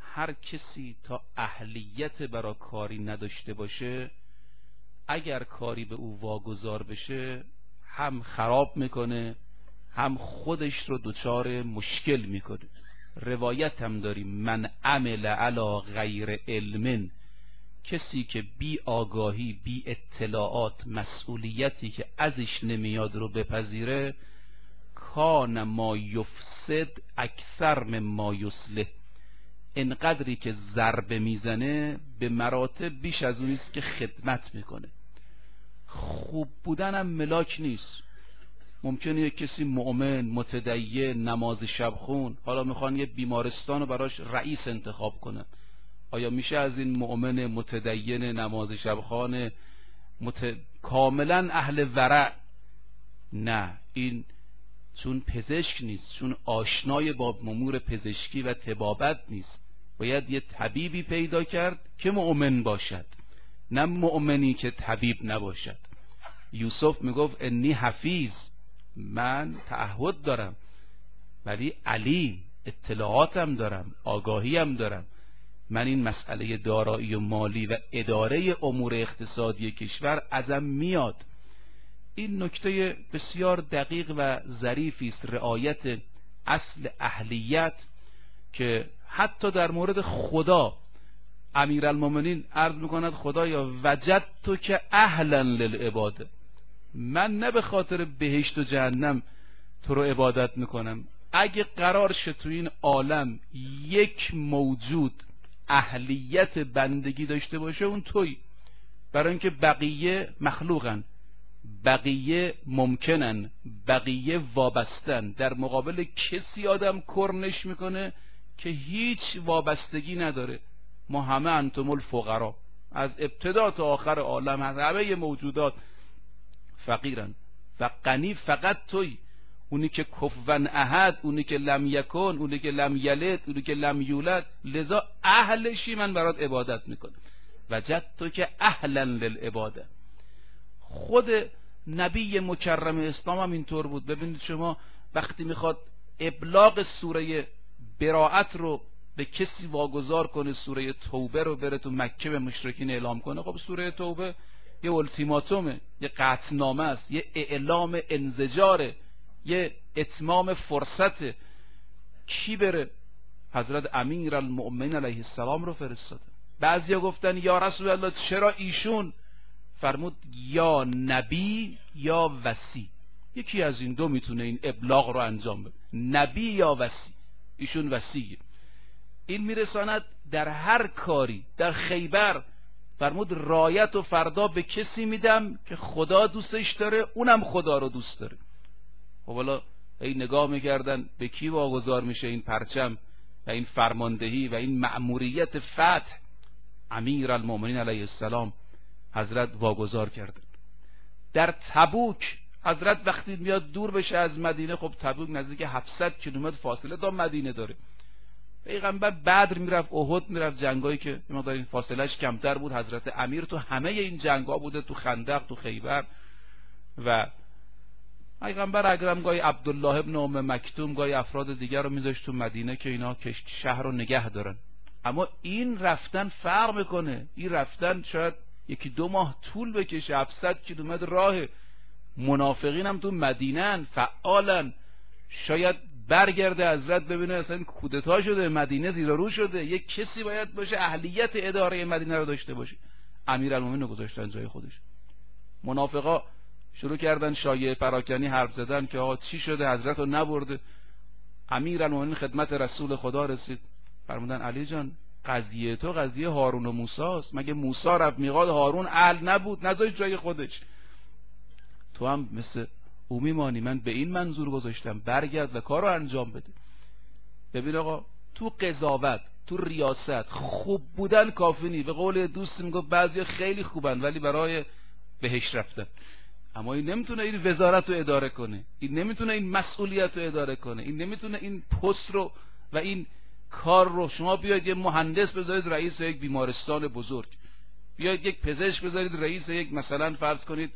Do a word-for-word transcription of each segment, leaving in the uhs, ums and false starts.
هر کسی تا اهلیت برای کاری نداشته باشه، اگر کاری به او واگذار بشه هم خراب میکنه هم خودش رو دچار مشکل میکنه. روایت هم داریم من عمل علی غیر علم، کسی که بی آگاهی بی اطلاعات مسئولیتی که ازش نمیاد رو بپذیره، کان ما یفسد اکثر مما یصلح، اینقدری که ضربه میزنه به مراتب بیش از اون است که خدمت میکنه. خوب بودن هم ملاک نیست. ممکنه یک کسی مؤمن متدین نماز شب خون، حالا میخوان یه بیمارستان رو براش رئیس انتخاب کنن، آیا میشه از این مؤمن متدین نماز شب خانه مت... کاملا اهل ورع؟ نه، این چون پزشک نیست، چون آشنای با امور پزشکی و طبابت نیست، باید یه طبیبی پیدا کرد که مؤمن باشد، نه مؤمنی که طبیب نباشد. یوسف میگفت انی حفیظ، من تعهد دارم ولی علیم، اطلاعاتم دارم، آگاهیم دارم، من این مسئله دارایی و مالی و اداره امور اقتصادی کشور ازم میاد. این نکته بسیار دقیق و ظریفی است، رعایت اصل اهلیت، که حتی در مورد خدا امیرالمومنین عرض میکند خدایا وجدت که اهلا للعباده، من نه به خاطر بهشت و جهنم تو رو عبادت میکنم، اگه قرار شه تو این عالم یک موجود اهلیت بندگی داشته باشه اون تویی، برای اینکه بقیه مخلوقن، بقیه ممکنن، بقیه وابستن. در مقابل کسی آدم کرنش میکنه که هیچ وابستگی نداره. ما همه انتم الفقرا، از ابتدا تا آخر عالم همه موجودات فقیرن و غنی فقط توی، اونی که کفون احد، اونی که لم یکن، اونی که لم یلد، اونی که لم یولد، لذا اهلشی من برات عبادت میکنم. وجدت که اهلا للعباده. خود نبی مکرم اسلام هم اینطور بود. ببینید شما وقتی میخواد ابلاغ سوره براءت رو به کسی واگذار کنه، سوره توبه رو بره تو مکه به مشرکین اعلام کنه، خب سوره توبه یه التیماتومه، یه قطعنامه است، یه اعلام انزجاره، یه اتمام فرصت. کی بره؟ حضرت امیر المؤمنین علیه السلام رو فرستاده. بعضیا گفتن یا رسول الله چرا ایشون؟ فرمود یا نبی یا وصی، یکی از این دو میتونه این ابلاغ رو انجام بده، نبی یا وصی، ایشون وصیه. این میرساند در هر کاری. در خیبر فرمود رایت و فردا به کسی میدم که خدا دوستش داره، اونم خدا رو دوست داره. خب حالا این نگاه میکردن به کی واگذار میشه این پرچم و این فرماندهی و این مأموریت فتح؟ امیر المؤمنین علیه السلام حضرت واگذار کردن. در تبوک حضرت وقتی میاد دور بشه از مدینه، خب تبوک نزدیک هفتصد کیلومتر فاصله تا مدینه داره، پیغمبر بدر میرفت، احد میرفت، جنگایی که مقدار این فاصلهش کمتر بود. حضرت امیر تو همه این جنگا بوده، تو خندق، تو خیبر. و پیغمبر اکرم گاهی عبدالله ابن ام مکتوم، گاهی افراد دیگر رو میذاشت تو مدینه که اینا کشت شهر رو نگه دارن. اما این رفتن فرق میکنه. این رفتن شاید یکی دو ماه طول بکشه، هفتصد کیلومتر راه. منافقین هم تو مدینه‌ن، فعالن. شاید برگرده حضرت ببینه اصلا کودتا شده، مدینه زیر و رو شده. یک کسی باید باشه اهلیت اداره مدینه رو داشته باشه. امیرالمومنین رو گذاشتن جای خودش. منافقا شروع کردن شایعه پراکنی حرف زدن که آقا چی شده حضرت رو نبرده. امیرالمومنین خدمت رسول خدا رسید، فرمودن علی جان قضیه تو قضیه هارون و موسی است. مگه موسی رفت میقات هارون اهل نبود؟ نذاشت جای خودش. تو هم مثل او میمانی. من به این منظور گذاشتم برگرد و کار رو انجام بده. ببین آقا تو قضاوت، تو ریاست خوب بودن کافی نیست. به قول دوست میگفت بعضیا خیلی خوبن ولی برای بهش رفتن. اما این نمیتونه این وزارت رو اداره کنه، این نمیتونه این مسئولیت رو اداره کنه، این نمیتونه این پست رو و این کار رو. شما بیاید یه مهندس بذارید رئیس یک بیمارستان بزرگ، بیاید یک پزشک بذارید رئیس یک مثلا فرض کنید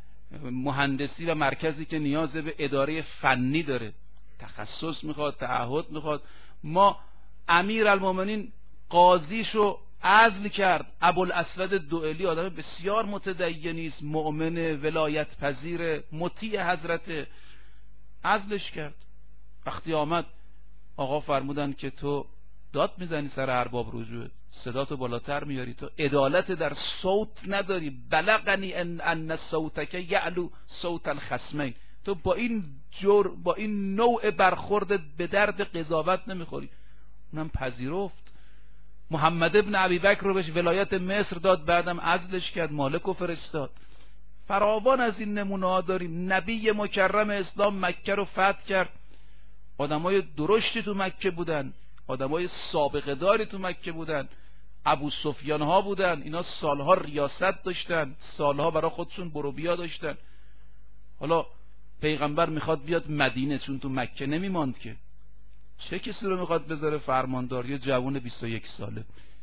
مهندسی و مرکزی که نیاز به اداره فنی داره، تخصص میخواد، تعهد میخواد. ما امیرالمومنین قاضیشو عزل کرد. ابوالاسود دؤلی آدم بسیار متدینی است، مؤمن، ولایت پذیر، مطیع حضرت، عزلش کرد. وقتی آمد آقا فرمودن که تو داد میزنی سر ارباب رجوع، صداتو بالاتر میاری، تو عدالت در صوت نداری. بلغنی ان ان صوتک یعلو صوت الخصمین، تو با این جور با این نوع برخورد به درد قضاوت نمیخوری. اونم پذیرفت. محمد ابن ابی بکر رو بهش ولایت مصر داد، بعدم عزلش کرد، مالک و فرستاد. فراوان از این نمونه ها داریم. نبی مکرم اسلام مکه رو فتح کرد، آدمای درشتی تو مکه بودن، آدمای سابقه داری تو مکه بودن، ابو سفیان ها بودن، اینا سالها ریاست داشتن، سالها برای خودشون برو بیا داشتن. حالا پیغمبر میخواد بیاد مدینه، چون تو مکه نمیماند که، چه کسی رو میخواد بذاره فرماندار؟ یه جوان بیست و یک ساله.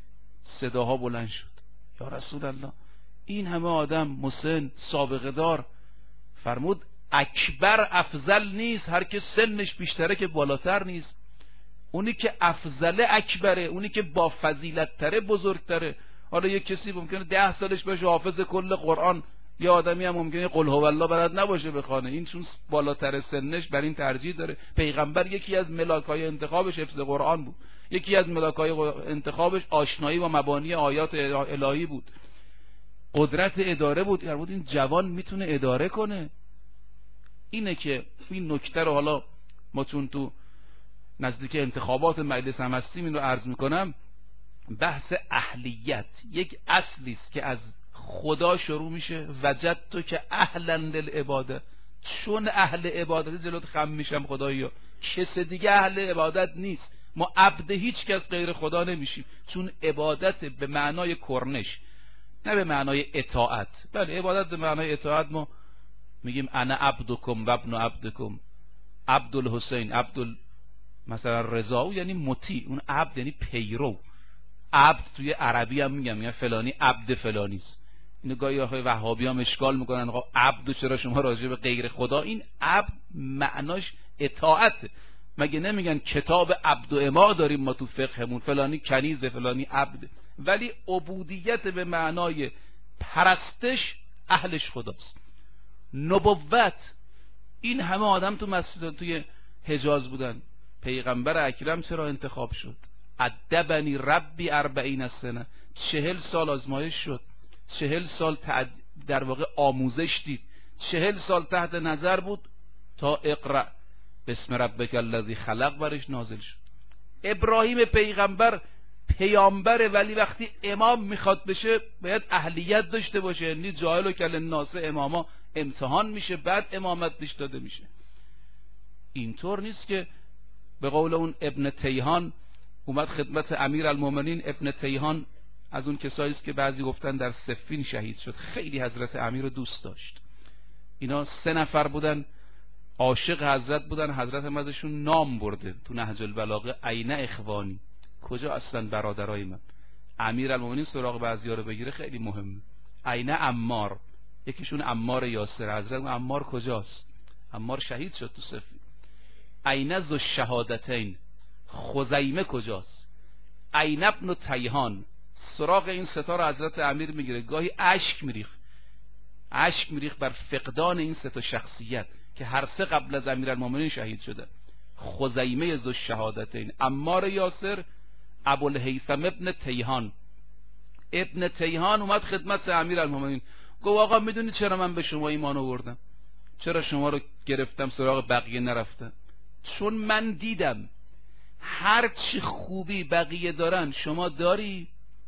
صداها بلند شد، یا رسول الله، این همه آدم مسن سابقه دار، فرمود اکبر افضل نیست، هر که سنش بیشتره که بالاتر نیست. اونی که افضل اکبره، اونی که با فضیلت تره بزرگتره. حالا یک کسی ممکنه ده سالش باشه حافظ کل قرآن، یه آدمی هم ممکنه قل هو الله بلد نباشه بخونه، این چون بالاتر سنش بر این ترجیح داره. پیغمبر یکی از ملاکای انتخابش حفظ قرآن بود، یکی از ملاکای انتخابش آشنایی با مبانی آیات الهی بود، قدرت اداره بود. یعنی این جوان میتونه اداره کنه. اینه که این نکته رو حالا ما چون تو نزدیک انتخابات مجلس هم هستیم این رو عرض میکنم. بحث اهلیت یک اصلی است که از خدا شروع میشه. وجدت تو که اهلا للعباده، چون اهل عبادت جلوت خم میشم خدایا، کس دیگه اهل عبادت نیست. ما عبد هیچ کس غیر خدا نمیشیم، چون عبادت به معنای کرنش، نه به معنای اطاعت. بله عبادت به معنای اطاعت ما میگیم انا عبدکم و ابن عبدکم، عبدالحسین، عبدال مثلا رضا، یعنی مطیع. اون عبد یعنی پیرو. عبد توی عربی هم میگم، یعنی فلانی عبد فلانی است. اینو گاهی آخه وهابی هم اشکال میکنن، آقا عبد چرا شما راجع به غیر خدا؟ این عبد معناش اطاعت. مگه نمیگن کتاب عبد و اما داریم ما تو فقهمون، فلانی کنیز فلانی عبد؟ ولی عبودیت به معنای پرستش اهلش خداست. نبوت، این همه آدم تو مسجد توی حجاز بودن، پیغمبر اکرم چرا انتخاب شد؟ ادبنی ربی اربعین سنه، چهل سال آزمایش شد، چهل سال تعد... در واقع آموزش دید، چهل سال تحت نظر بود تا اقرأ بسم ربک الذی خلق برش نازل شد. ابراهیم پیغمبر پیامبره، ولی وقتی امام میخواد بشه باید اهلیت داشته باشه. یعنی جاهل و کل الناس اماما، امتحان میشه بعد امامت بهش داده میشه. اینطور نیست که به قول اون ابن تیهان اومد خدمت امیر المومنین. ابن تیهان از اون کسایی است که بعضی گفتن در صفین شهید شد، خیلی حضرت امیر رو دوست داشت. اینا سه نفر بودن، عاشق حضرت بودن، حضرت هم ازشون نام برده تو نهج البلاغه، عین اخوانی، کجا هستن برادرای من؟ امیر المومنین سراغ بعضیا رو بگیره خیلی مهمه. عین عمار، یکیشون عمار یاسر، حضرت عمار کجاست؟ عمار شهید شد تو صفین. عین ذو الشهادتین، خزیمه کجاست؟ عین ابن تیهان، سراغ این ستا رو حضرت امیر میگیره، گاهی اشک میریخ اشک میریخ بر فقدان این ستا شخصیت که هر سه قبل از امیرالمومنین شهید شده. خزیمه ذو الشهادتین، عمار یاسر، ابوالهیثم ابن تیهان. ابن تیهان اومد خدمت امیرالمومنین، گفت آقا میدونی چرا من به شما ایمان آوردم؟ چرا شما رو گرفتم سراغ بقیه نرفتم؟ چون من دیدم هر چی خوبی بقیه دارن شما داری،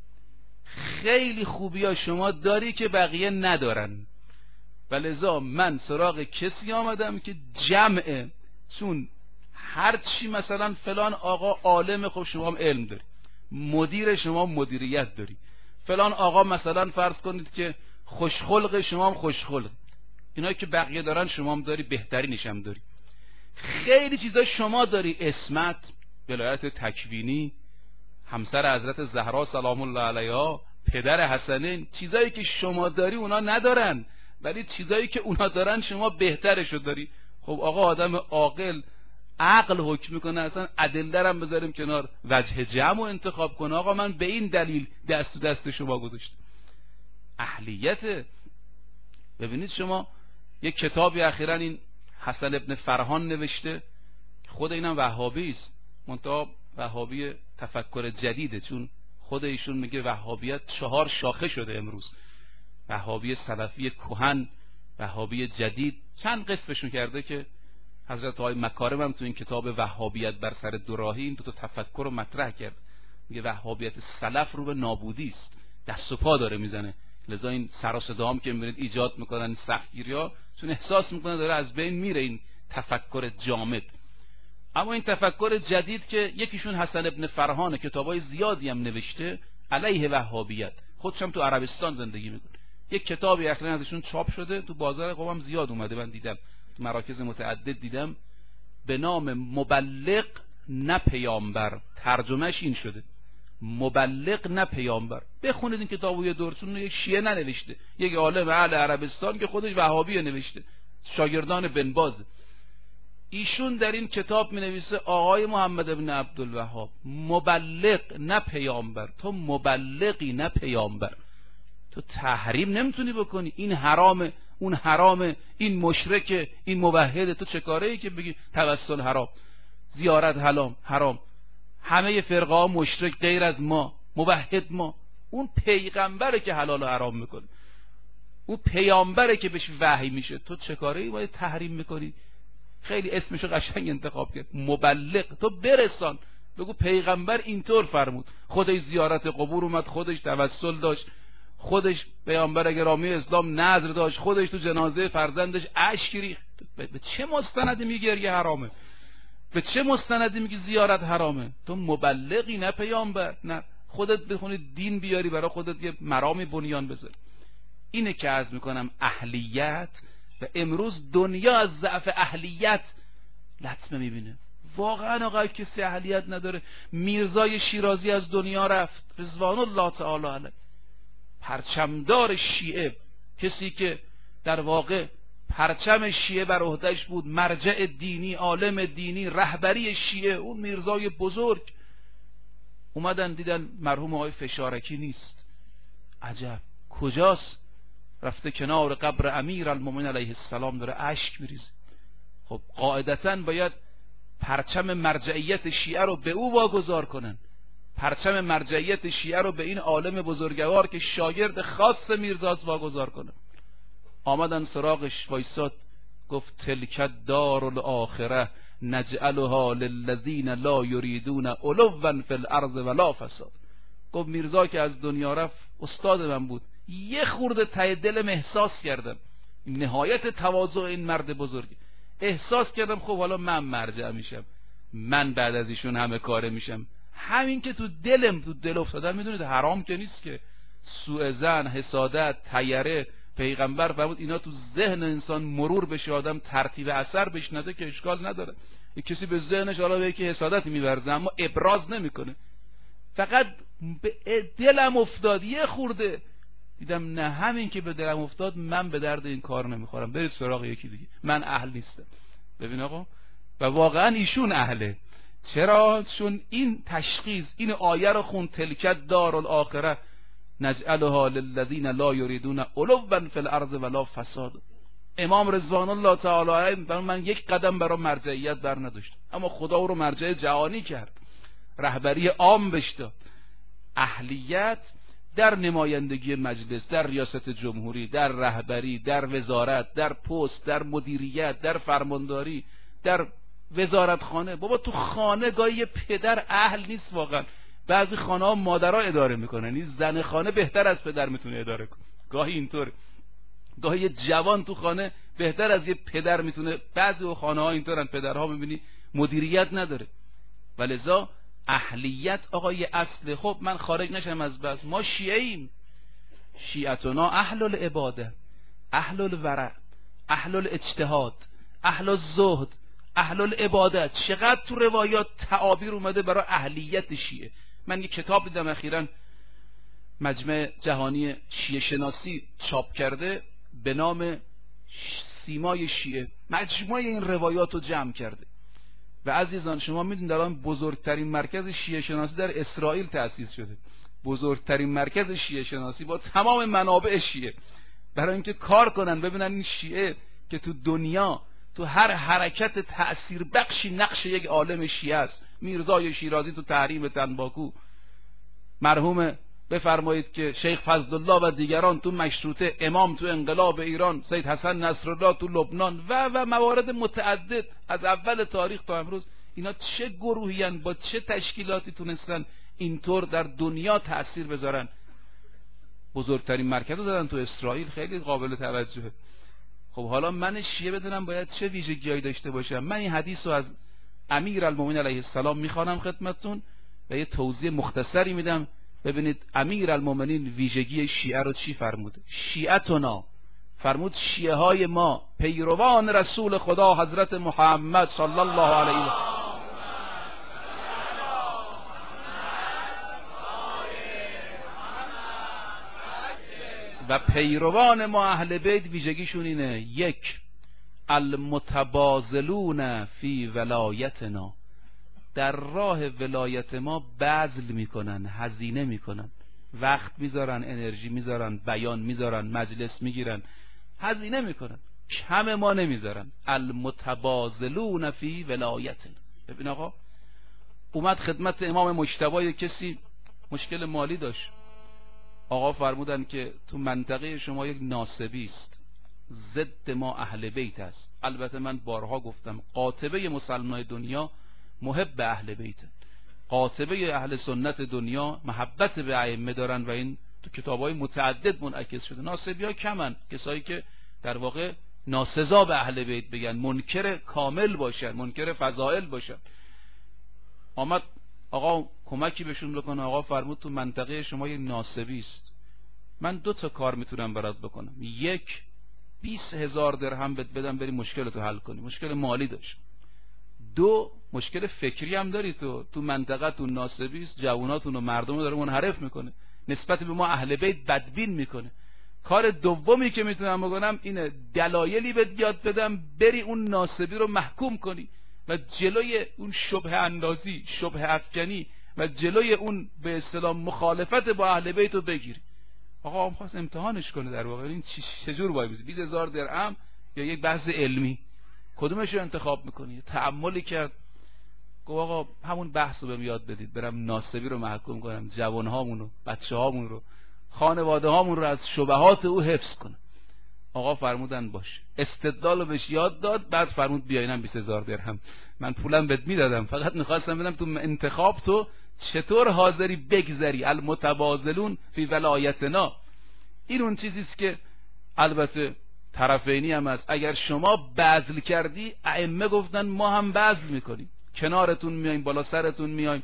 خیلی خوبی ها شما داری که بقیه ندارن، ولذا من سراغ کسی آمدم که جمعه. چون هر چی مثلا فلان آقا عالم، خب شما هم علم داری، مدیر شما مدیریت داری، فلان آقا مثلا فرض کنید که خوشخلق، شما هم خوشخلق، اینا که بقیه دارن شما هم داری، بهترینش هم داری. خیلی چیزا شما داری، اسمت، ولایت تکوینی، همسر حضرت زهرا سلام الله علیها، پدر حسنین، چیزایی که شما داری اونا ندارن، ولی چیزایی که اونا دارن شما بهترشو داری. خب آقا آدم عاقل عقل حکم میکنه، اصلا ادله هم بذاریم کنار، وجه جمع انتخاب کنه، آقا من به این دلیل دست تو دست شما گذاشتم. اهلیت. ببینید شما یک کتابی اخیراً این حسن ابن فرهان نوشته، خود اینم وهابی است، منتها وهابی تفکر جدیده، چون خود ایشون میگه وهابیت چهار شاخه شده امروز، وهابی سلفی کهن، وهابی جدید، چند قسمشون کرده که حضرت آقای مکارم هم تو این کتاب وهابیت بر سر دوراهی این دو تا تفکر رو مطرح کرد. میگه وهابیت سلف رو به نابودی است، دست و پا داره میزنه، لذا این سر و صدا هم که میبینید ایجاد میکنن سختگیری‌ها، چون احساس میکنه داره از بین میره این تفکر جامد. اما این تفکر جدید که یکیشون حسن ابن فرهان، کتابای زیادی هم نوشته علیه وهابیت، خودش هم تو عربستان زندگی میکنه، یک کتابی اخیراً ازشون چاپ شده، تو بازار قم زیاد اومده، من دیدم تو مراکز متعدد دیدم، به نام مبلغ نه پیامبر. ترجمهش این شده، مبلغ نه پیامبر. بخونید این کتابو یه دور، چون یک شیعه ننوشته، یک عالم اهل عربستان که خودش وهابی نوشته، شاگردان بن باز. ایشون در این کتاب می نویسه آقای محمد ابن عبدالوهاب مبلغ نه پیامبر، تو مبلغی نه پیامبر، تو تحریم نمیتونی بکنی، این حرامه اون حرامه، این مشرکه این موحده، تو چه کاره ای که بگی توسل حرام، زیارت حرام حرام، همه فرقه ها مشرک غیر از ما، موحد ما. اون پیغمبره که حلال و حرام میکنه، اون پیامبره که بهش وحی میشه، تو چه کاره ای باید تحریم میکنی؟ خیلی اسمشو قشنگ انتخاب کرد، مبلغ. تو برسان، بگو پیغمبر اینطور فرمود، خودش زیارت قبور اومد، خودش توسل داشت، خودش پیامبر گرامی اسلام نذر داشت، خودش تو جنازه فرزندش اشک ریخت. به چه مستندی میگی گریه حرامه؟ به چه مستندی میگی زیارت حرامه؟ تو مبلغی نه پیامبر. نه خودت بخونی دین بیاری برای خودت یه مرامی بنیان بذاری. اینه که عرض میکنم اهلیت. و امروز دنیا از ضعف اهلیت لطمه میبینه. واقعا آقا کسی اهلیت نداره. میرزای شیرازی از دنیا رفت رضوان الله تعالی علیه، پرچمدار شیعه، کسی که در واقع پرچم شیعه بر عهدهش بود، مرجع دینی، عالم دینی، رهبری شیعه، اون میرزای بزرگ. اومدن دیدن مرحوم آقای فشارکی نیست. عجب، کجاست؟ رفته کنار قبر امیر المومنین علیه السلام داره اشک میریزه. خب قاعدتاً باید پرچم مرجعیت شیعه رو به او واگذار کنن، پرچم مرجعیت شیعه رو به این عالم بزرگوار که شاگرد خاص میرزاست واگذار کنن. آمدن سراغش، وایساد، گفت تلک الدار الاخره نجعلها للذین لا یریدون علوا فی الارض ولا فساد. گفت میرزا که از دنیا رفت استاد من بود، یه خورده ته دلم احساس کردم، نهایت تواضع این مرد بزرگ، احساس کردم خب حالا من مرجع میشم، من بعد از ایشون همه کاره میشم. همین که تو دلم تو دل افتادم. میدونید حرام که نیست که، سوء ظن، حسادت، طیره، پیغمبر فرمود اینا تو ذهن انسان مرور بشه، آدم ترتیب اثر بهش نده که اشکال نداره. کسی به ذهنش حالا به که حسادت میورزه اما ابراز نمیکنه، فقط به دلم افتاد یه خورده، دیدم نه، همین که به دلم افتاد من به درد این کار نمیخورم، برید سراغ یکی دیگه، من اهل نیستم. ببین آقا، و واقعا ایشون اهله. چرا؟ چون این تشخیص، این آیه رو خون، تلکت دار الاخره نجعلها للذین لا یریدون علوا فی الارض ولا فساد. امام رضوان الله تعالی علیه من یک قدم برای مرجعیت بر نداشتم، اما خدا او رو مرجع جهانی کرد، رهبری عام بهش داد. اهلیت در نمایندگی مجلس، در ریاست جمهوری، در رهبری، در وزارت، در پست، در مدیریت، در فرمانداری، در وزارتخانه. بابا تو خانه گاهی پدر اهل نیست واقعا. بعضی خانه ها مادرها اداره میکنن، این زن خانه بهتر از پدر میتونه اداره کنه، گاهی اینطوره. گاهی یه جوان تو خانه بهتر از یه پدر میتونه. بعضی خانه ها اینطورن، پدرها میبینی مدیریت نداره. ولذا اهلیت آقا یه اصله. خب من خارج نشم از بحث، ما شیعه ایم، شیعتنا اهل العباده، اهل الورع، اهل الاجتهاد، اهل الزهد، اهل العبادت. چقدر تو روایات تعابیر اومده برای اهلیت شیعه. من یه کتاب دیدم اخیراً مجمع جهانی شیعه شناسی چاپ کرده به نام سیمای شیعه، مجموعه این روایات رو جمع کرده و عزیزان شما میدونید الان بزرگترین مرکز شیعه شناسی در اسرائیل تأسیس شده، بزرگترین مرکز شیعه شناسی با تمام منابع شیعه، برای اینکه کار کنن ببینن این شیعه که تو دنیا تو هر حرکت تأثیر بخشی نقش یک عالم شیعه است. میرزای شیرازی تو تحریم تنباکو، مرحوم بفرمایید که شیخ فضلالله و دیگران تو مشروطه، امام تو انقلاب ایران، سید حسن نصرالله تو لبنان و و موارد متعدد از اول تاریخ تا امروز. اینا چه گروهیان با چه تشکیلاتی تونستن اینطور در دنیا تأثیر بذارن؟ بزرگترین مرکز رو دادن تو اسرائیل، خیلی قابل توجهه. خب حالا من شیعه بدونم باید چه ویژگی‌هایی داشته باشم؟ من این حدیث رو از امیرالمومنین علیه السلام میخوانم خدمتتون و یه توضیح مختصری میدم. ببینید امیرالمومنین ویژگی شیعه رو چی فرمود؟ شیعتنا، فرمود شیعه های ما پیروان رسول خدا حضرت محمد صلی الله علیه و و پیروان ما اهل بیت ویژگیشون اینه: یک، المتبازلون فی ولایتنا، در راه ولایت ما بذل میکنن، هزینه میکنن، وقت میذارن، انرژی میذارن، بیان میذارن، مجلس میگیرن، هزینه میکنن، کم ما نمیذارن. المتبازلون فی ولایتنا. ببین آقا، اومد خدمت امام مجتبی کسی مشکل مالی داشت، آقا فرمودن که تو منطقه شما یک ناصبی است، ضد ما اهل بیت است. البته من بارها گفتم قاطبه مسلمان دنیا محب اهل بیت، قاطبه اهل سنت دنیا محبت به ائمه دارن و این تو کتاب‌های متعدد منعکس شده. ناصبی‌ها کمن، کسایی که در واقع ناسزا به اهل بیت بگن، منکر کامل باشن، منکر فضائل باشن. آمد آقا کمکی بهشون بکنه، آقا فرمود تو منطقه شما یک ناصبی است، من دو تا کار میتونم برات بکنم. یک، بیست هزار درهم بهت بدم بری مشکلتو حل کنی، مشکل مالی داشت. دو، مشکل فکری هم داری، تو تو منطقه تو ناصبی است، جواناتون و مردم داره منحرف میکنه، نسبت به ما اهل بیت بدبین میکنه. کار دومی که میتونم بکنم اینه دلایلی بهت یاد بدم بری اون ناصبی رو محکوم کنی و جلوی اون شبهه اندازی، شبهه افکنی و جلوی اون به اصطلاح مخالفت با اهل بیت رو بگیری. آقا هم خواست امتحانش کنه در واقع، این چجور وای بیزی بیست هزار درهم یا یک بحث علمی، کدومش رو انتخاب میکنی؟ تعاملی کرد، گفت آقا همون بحث رو بهم یاد بدید، برم ناصبی رو محکوم کنم، جوانهامون رو، بچه‌هامون رو، خانواده هامون رو از شبهات او حفظ کنم. آقا فرمودن باشه، استدلال رو بهش یاد داد، بعد فرمود بیا اینم بیست هزار درهم، من پولم بهت میدادم، فقط میخواستم بدم تو انتخاب تو چطور حاضری بگذری. المتبازلون فی ولایتنا، این اون چیزیست که البته طرفینی هم هست. اگر شما بذل کردی، ائمه گفتن ما هم بذل میکنیم، کنارتون میایم، بالا سرتون میایم.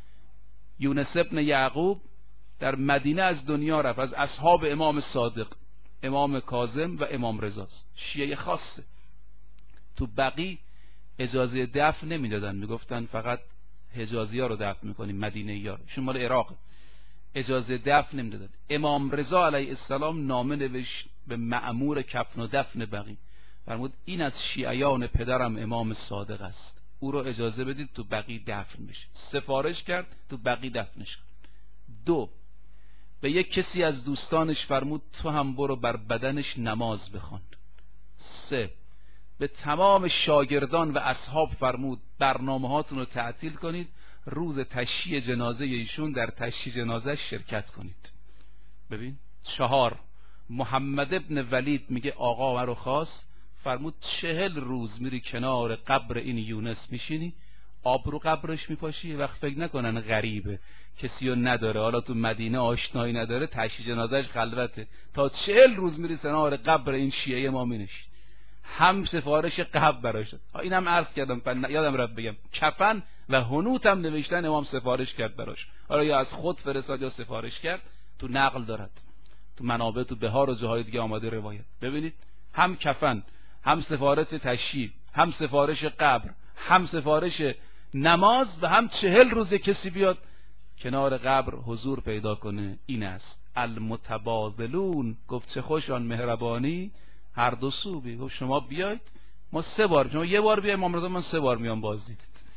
یونس ابن یعقوب در مدینه از دنیا رفت، از اصحاب امام صادق، امام کاظم و امام رضا، شیعه خاصه. تو بقی اجازه دفن نمیدادن، میگفتن فقط حجازی ها رو دفن میکنیم، مدینه ها رو، چون مال عراق، اجازه دفن نمیدادن. امام رضا علیه السلام نامه نوشت به مأمور کفن و دفن بقی، فرمود این از شیعیان پدرم امام صادق است، او رو اجازه بدید تو بقی دفن بشه. سفارش کرد تو بقی دفنش کرد. دو، به یک کسی از دوستانش فرمود تو هم برو بر بدنش نماز بخوان. سه، به تمام شاگردان و اصحاب فرمود برنامه هاتون رو تعطیل کنید، روز تشییع جنازه ایشون در تشییع جنازه شرکت کنید. ببین. چهار، محمد ابن ولید میگه آقا من رو خواست، فرمود چهل روز میری کنار قبر این یونس میشینی، آب رو قبرش میپاشی، وقت فکر نکنن غریبه، کسی رو نداره، حالا تو مدینه آشنایی نداره، تشییع جنازهش خلوته، تا چهل روز میری کنار قبر این شیعه ما مینشی. هم سفارش قبر براش داد. اینم عرض کردم، یادم رفت بگم، کفن و حنوط هم نوشتن، امام سفارش کرد براش، حالا یا از خود فرستاد یا سفارش کرد، تو نقل دارد، تو منابع، تو بهار و جاهای دیگه آماده روایت. ببینید، هم کفن، هم سفارش تشییع، هم سفارش قبر، هم سفارش نماز و هم چهل روز کسی بیاد کنار قبر حضور پیدا کنه. این است المتبادلون. گفت چه خوش آن مهربانی هر دو سو بی. گفت شما بیاید، ما سه بار، شما یه بار بیا، امام رضا من سه بار میام بازدید.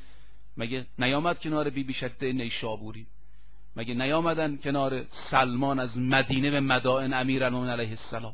مگه نیامد کنار بی بی شدیده نیشابوری؟ مگه نیامدن کنار سلمان از مدینه به مدائن امیرالمومنین علیه السلام؟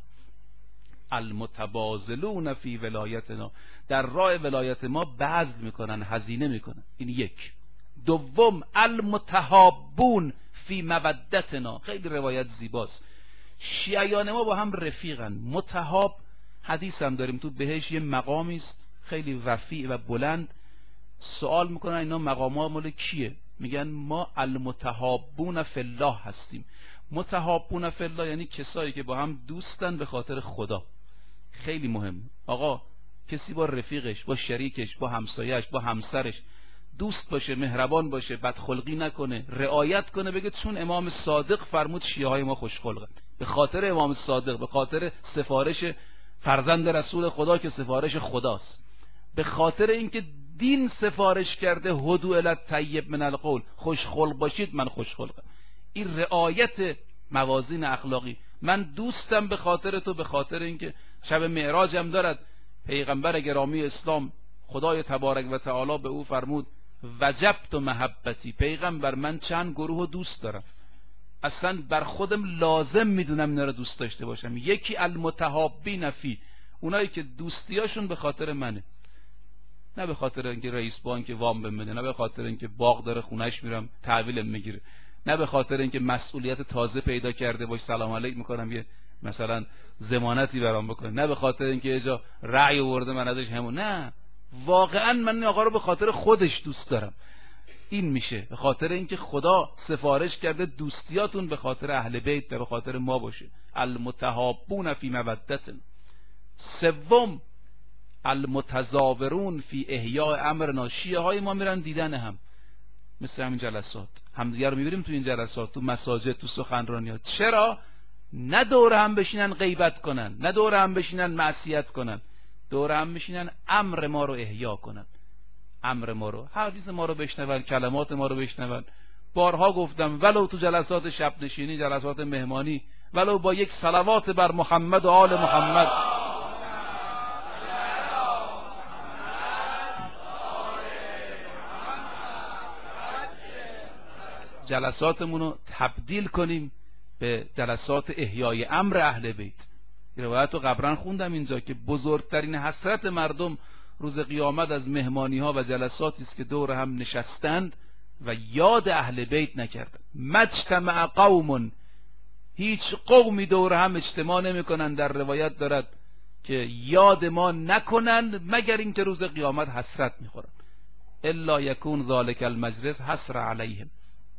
المتبازلون فی ولایتنا، در راه ولایت ما بذل میکنن، هزینه میکنن. این یک. دوم المتحابون فی مودتنا، خیلی روایت زیباست. شیعیان ما با هم رفیقن، متحاب. حدیث هم داریم تو بهش یه مقامی است خیلی وفیع و بلند. سوال میکنن اینا مقامات مال کیه؟ میگن ما المتحابون فی الله هستیم. متحابون فی الله یعنی کسایی که با هم دوستن به خاطر خدا. خیلی مهم. آقا کسی با رفیقش، با شریکش، با همسایه‌اش، با همسرش دوست باشه، مهربان باشه، بدخلقی نکنه، رعایت کنه، بگه چون امام صادق فرمود شیعه های ما خوشخلقن. به خاطر امام صادق، به خاطر سفارش فرزند رسول خدا که سفارش خداست، به خاطر اینکه دین سفارش کرده هدوء الی الطیب من القول، خوشخلق باشید من خوشخلقم. این رعایت موازین اخلاقی. من دوستم به خاطر تو، به خاطر اینکه شب معراج هم دارد پیغمبر گرامی اسلام خدای تبارک و تعالی به او فرمود وجبت محبتی، پیغمبر من چند گروه دوست دارم، اصلا بر خودم لازم میدونم اینا رو دوست داشته باشم. یکی المتحابین فی، اونایی که دوستیاشون به خاطر منه، نه به خاطر اینکه رئیس بانک وام بهم بده، نه به خاطر اینکه باغ داره خونش میرم تحویلم میگیره، نه به خاطر اینکه مسئولیت تازه پیدا کرده باش سلام علیک میکنم یه مثلا ضمانتی برام بکنه، نه به خاطر اینکه یه جا رأی آورده من ازش همون، نه، واقعا من این آقا رو به خاطر خودش دوست دارم. این میشه به خاطر اینکه خدا سفارش کرده دوستیاتون به خاطر اهل بیت و به خاطر ما باشه. المتحابون فی مودتنا. سوم المتزاورون فی احیاء امرنا، شیعه های ما میرن دیدن هم، مثل همین جلسات همدیگه رو میبریم تو این جلسات، تو مساجد، تو سخنرانیات. چرا؟ نه دور هم بشینن غیبت کنن، نه دور هم بشینن معصیت کنن، دور هم بشینن امر ما رو احیا کنن، امر ما رو، حدیث ما رو بشنون، کلمات ما رو بشنون. بارها گفتم ولو تو جلسات شب نشینی، جلسات مهمانی، ولو با یک صلوات بر محمد و آل محمد، جلساتمون رو تبدیل کنیم به جلسات احیای امر اهل بیت. روایت رو قبلا خوندم اینجا که بزرگترین حسرت مردم روز قیامت از مهمانی ها و جلساتی است که دور هم نشستند و یاد اهل بیت نکردند. مجتمع قوم، هیچ قومی دور هم اجتماع نمی کنند، در روایت دارد که یاد ما نکنند مگر اینکه روز قیامت حسرت میخورند. الا یکون ذالک المجلس حسر علیهم.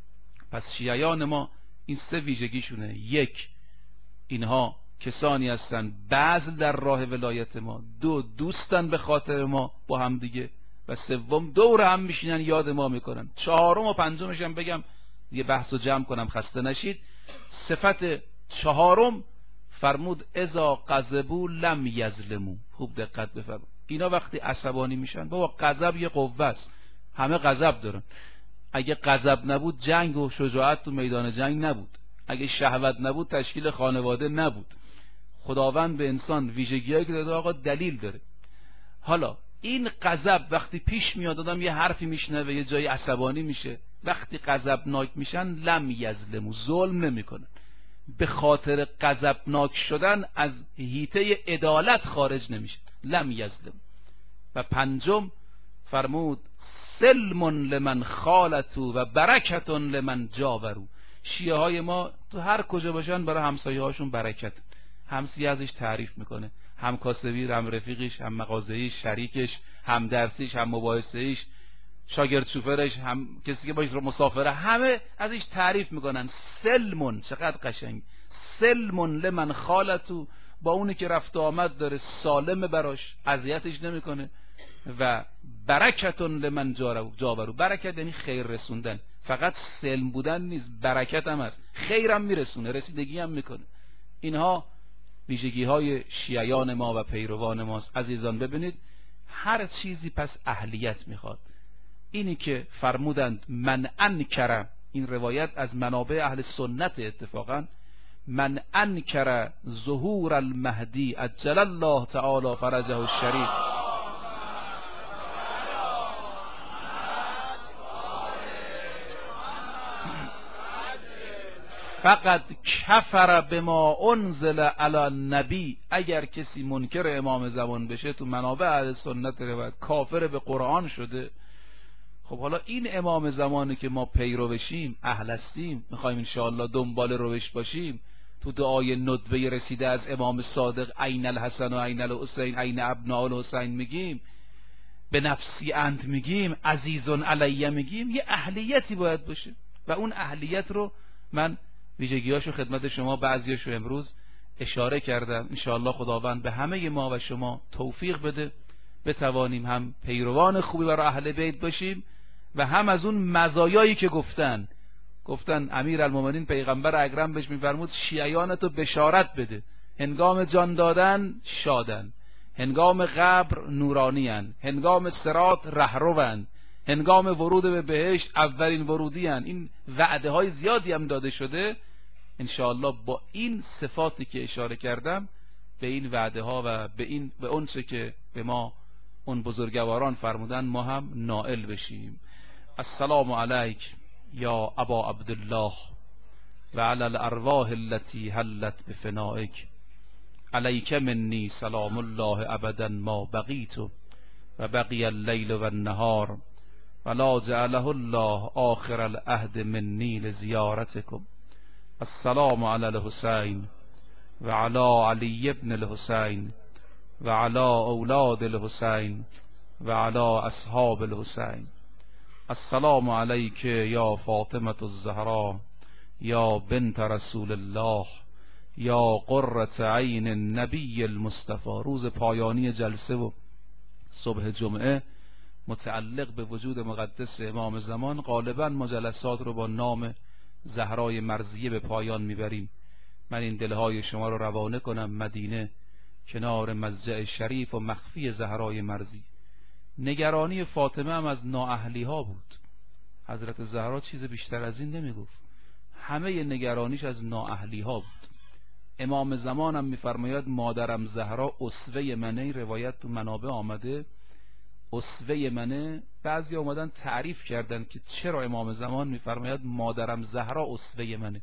پس شیعیان ما این سه ویژگیشونه: یک، اینها کسانی هستن بذل در راه ولایت ما، دو، دوستن به خاطر ما با هم دیگه، و سوم دور هم میشینن یاد ما میکنن. چهارم و پنجمش هم بگم یه بحث رو جمع کنم خسته نشید. صفت چهارم فرمود اذا غضبوا لم یظلموا. خوب دقت بفرمایید، اینا وقتی عصبانی میشن، بابا غضب یه قوه است، همه غضب دارن. اگه غضب نبود جنگ و شجاعت تو میدان جنگ نبود، اگه شهوت نبود تشکیل خانواده نبود. خداوند به انسان ویژگیایی که داده آقا دلیل داره. حالا این غضب وقتی پیش میاد، آدم یه حرفی میشنوه یه جایی عصبانی میشه، وقتی غضبناک میشن لم یظلموا، ظلم نمیکنن. به خاطر غضبناک شدن از حیطه عدالت خارج نمیشه، لم یظلموا. و پنجم فرمود سلم لمن خالتو و برکتون لمن جاورو. شیعه های ما تو هر کجا باشن برای همسایه هاشون برکت، همسایه ازش تعریف میکنه، هم کاسبی، هم رفیقش، هم مغازه‌ایش، شریکش، هم درسیش، هم مباحثه‌ایش، شاگرد شوفرش، هم کسی که باش مسافره، همه ازش تعریف میکنن. سلمون، چقدر قشنگ، سلمون لمن خالتو، با اونی که رفت و آمد داره سالم براش، اذیتش نمیکنه. و برکتون لمن جاورو، برکت یعنی خیر رسوندن، فقط سلم بودن نیست، برکت هم هست، خیرم میرسونه، رسیدگی هم میکنه. اینها ویژگی های شیعیان ما و پیروان ماست. عزیزان ببینید، هر چیزی پس اهلیت میخواد. اینی که فرمودند من انکر، این روایت از منابع اهل سنت اتفاقا، من انکر ظهور المهدی عجل الله تعالی فرجه الشریف، فقط کفر بما انزل علی النبی، اگر کسی منکر امام زمان بشه تو منابع اهل سنت روایت کافر به قرآن شده. خب حالا این امام زمانی که ما پیرو بشیم، اهل هستیم، میخوایم انشاءالله دنبال روش باشیم، تو دعای ندبه رسیده از امام صادق عین الحسن و عین الحسین عین ابناء الحسین میگیم، به نفسی انت میگیم، عزیزون علیه میگیم، یه اهلیتی باید باشه و اون اهلیت رو من ویژگیاشو خدمت شما بعضیاشو امروز اشاره کردم. انشاءالله خداوند به همه ما و شما توفیق بده بتوانیم هم پیروان خوبی برای اهل بیت باشیم و هم از اون مزایایی که گفتن گفتن امیرالمومنین پیغمبر اکرم بهش میفرمود شیعیانتو بشارت بده، هنگام جان دادن شادن، هنگام قبر نورانیان، هنگام صراط رهروند، هنگام ورود به بهشت اولین ورودیان. این وعده های زیادی هم داده شده. انشاءالله با این صفاتی که اشاره کردم به این وعده ها و به این به اون چه که به ما اون بزرگواران فرمودن ما هم نائل بشیم. السلام علیک یا ابا عبدالله و علی الارواح التي حلت بفنائک، علیک منی سلام الله ابدا ما بقیت و بقی اللیل و النهار ولا جعله الله آخر العهد منی لزیارتکم. السلام علی الحسین و علی علی ابن الحسین و علی اولاد الحسین و علی اصحاب الحسین. السلام علیک یا فاطمة الزهرا یا بنت رسول الله یا قرة عین النبی المصطفى. روز پایانی جلسه و صبح جمعه متعلق به وجود مقدس امام زمان، غالبا ما جلسات رو با نام زهرای مرضیه به پایان میبریم. من این دلهای شما رو روانه کنم مدینه، کنار مضجع شریف و مخفی زهرای مرضی. نگرانی فاطمه هم از نااهلی ها بود. حضرت زهرا چیز بیشتر از این نمیگفت، همه نگرانیش از نااهلی ها بود. امام زمان هم میفرماید مادرم زهرا اسوه منه. روایت تو منابع آمده اسوه منه. بعضی اومدن تعریف کردن که چرا امام زمان میفرماید مادرم زهرا اسوه منه،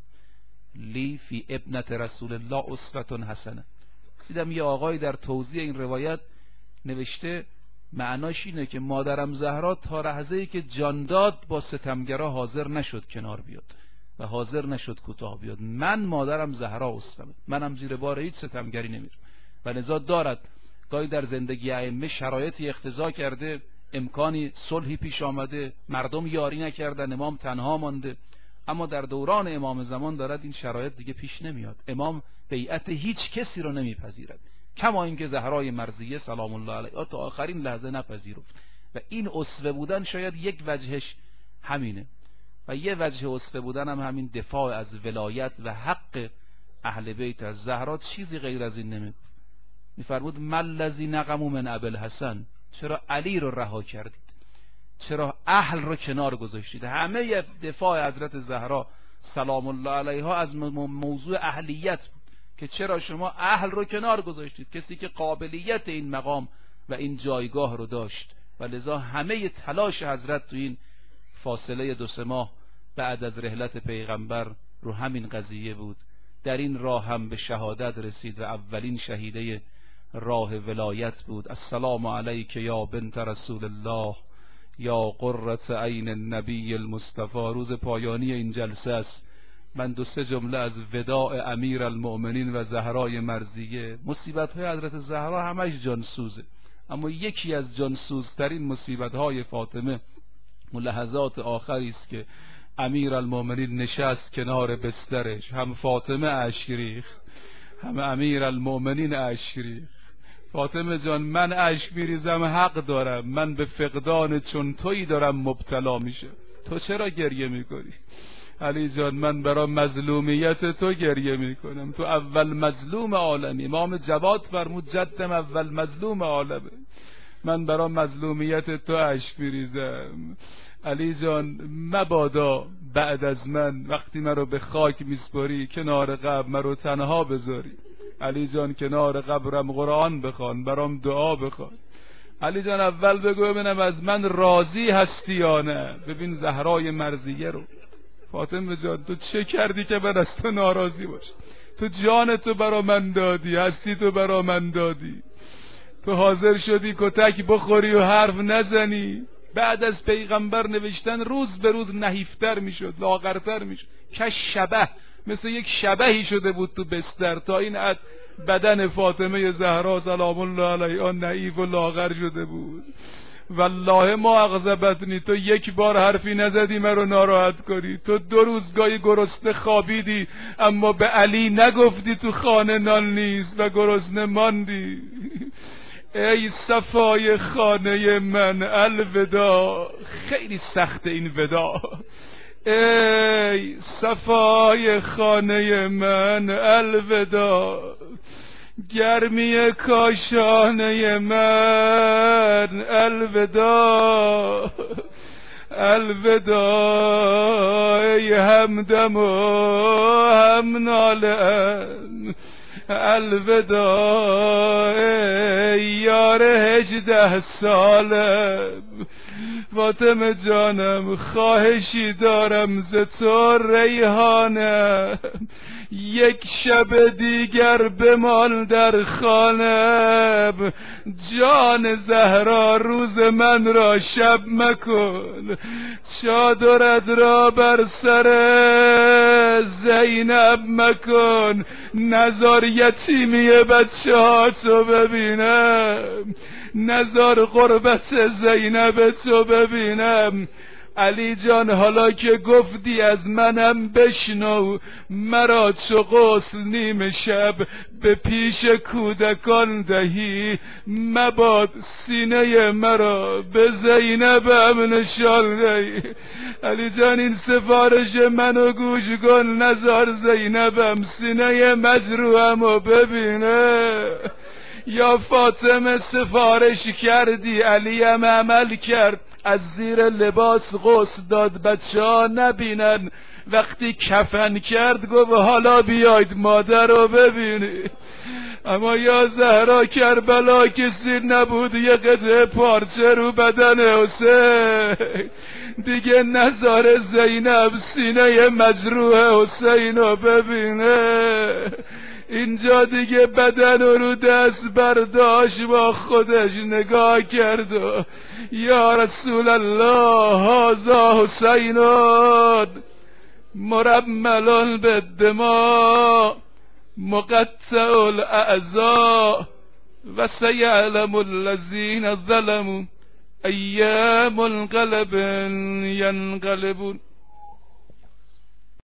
لی فی ابنت رسول الله اسوه حسنه. دیدم یه آقای در توضیح این روایت نوشته معناش اینه که مادرم زهرا تا لحظه‌ای که جان داد با ستمگرا حاضر نشد کنار بیاد و حاضر نشد کوتاه بیاد. من مادرم زهرا اسوه، منم زیر بار هیچ ستمگری نمیرم و لذا دارد گاهی در زندگی ائمه شرایطی اقتضا کرده، امکانی صلحی پیش آمده، مردم یاری نکردن، امام تنها مانده، اما در دوران امام زمان دارد این شرایط دیگه پیش نمیاد. امام بیعت هیچ کسی رو نمیپذیرد، کما اینکه زهرای مرضیه سلام الله علیها تا آخرین لحظه نپذیرفت. و این اسوه بودن شاید یک وجهش همینه و یه وجه اسوه بودن هم همین دفاع از ولایت و حق اهل بیت. از زهرا چیزی غیر از این نمیگفت. میفرمود مل الذی نقموا من ابی الحسن، چرا علی رو رها کردید، چرا اهل رو کنار گذاشتید. همه دفاع حضرت زهرا سلام الله علیها از موضوع اهلیت بود که چرا شما اهل رو کنار گذاشتید، کسی که قابلیت این مقام و این جایگاه رو داشت. و لذا همه تلاش حضرت تو این فاصله دو سه ماه بعد از رحلت پیغمبر رو همین قضیه بود. در این راه هم به شهادت رسید و اولین شهیده راه ولایت بود. السلام علیک یا بنت رسول الله یا قرة عین النبی المصطفى. روز پایانی این جلسه است. من دو سه جمله از وداع امیر المؤمنین و زهرای مرضیه. مصیبت های حضرت زهرا همش جانسوزه، اما یکی از جانسوزترین مصیبت های فاطمه لحظات آخری است که امیر المؤمنین نشست کنار بسترش، هم فاطمه اشک ریخت هم امیر المؤمنین اشک ریخت. فاطمه جان من اشک میریزم، حق دارم، من به فقدان چون تویی دارم مبتلا میشه، تو چرا گریه میکنی؟ علی جان من برای مظلومیت تو گریه میکنم، تو اول مظلوم عالمی. امام جواد فرمود جدم اول مظلوم عالمه، من برای مظلومیت تو اشک میریزم. علی جان مبادا بعد از من وقتی مرا به خاک میسپاری کنار قبر مرا تنها بذاری. علی جان کنار قبرم قرآن بخوان، برام دعا بخوان. علی جان اول بگو ببینم از من راضی هستی یا نه. ببین زهرای مرضیه رو فاطمه جان تو چه کردی که من از تو ناراضی باش؟ تو جان تو برا من دادی، هستی تو برا من دادی، تو حاضر شدی کتک بخوری و حرف نزنی. بعد از پیغمبر نوشتن روز به روز نحیفتر میشد، لاغرتر میشد، کش شبه، مثل یک شبهی شده بود تو بستر، تا این حد بدن فاطمه زهرا سلام الله علیها نحیف و لاغر شده بود. والله ما اغضبتنی، تو یک بار حرفی نزدی مرا ناراحت کنی، تو دو روز گاهی گرسنه خوابیدی اما به علی نگفتی تو خانه نان نیست و گرسنه ماندی. ای صفای خانه من الوداع. خیلی سخت این ودا. ای صفای خانه من الوداع، گرمی کاشانه من الوداع. الوداع ای همدم و هم ناله‌ام، الوداع ای یار هجده سالم. فاطمه جانم خواهشی دارم ز تو ریحانم، یک شب دیگر بمال در خانم. جان زهرا روز من را شب مکن، چادرت را بر سر زینب مکن. نزار یتیمی بچه ها تو ببینم، نزار غربت زینب تو ببینم. علی جان حالا که گفتی از منم بشنو، مرا چو غسل نیم شب به پیش کودکان دهی، مباد سینه مرا به زینبم نشان دهی. علی جان این سفارش منو گوش کن، نزار زینبم سینه مجروحم و ببینه. یا فاطمه سفارش کردی، علیم عمل کرد، از زیر لباس غسل داد بچه ها نبینن. وقتی کفن کرد گفت حالا بیاید مادر رو ببینید. اما یا زهرا کربلا کسی نبود یه قطعه پارچه رو بدن حسین. دیگه نزار زینب سینه مجروح حسین رو ببینه. اینجا دیگه بدن رو دست برداشت با خودش نگاه کرد و یا رسول الله هذا حسین مرمل بالدماء مقطع الاعضاء و سیعلم الذین ظلموا ای منقلب ینقلبون.